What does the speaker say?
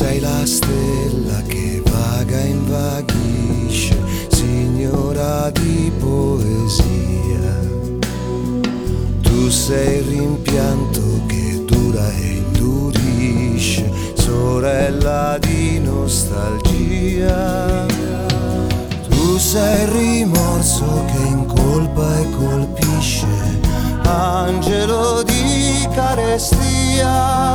sei la stella che vaga e invaghisce, signora di poesia. Tu sei il rimpianto che dura e indurisce, sorella di nostalgia. Tu sei il rimorso che incolpa e colpisce, angelo di carestia.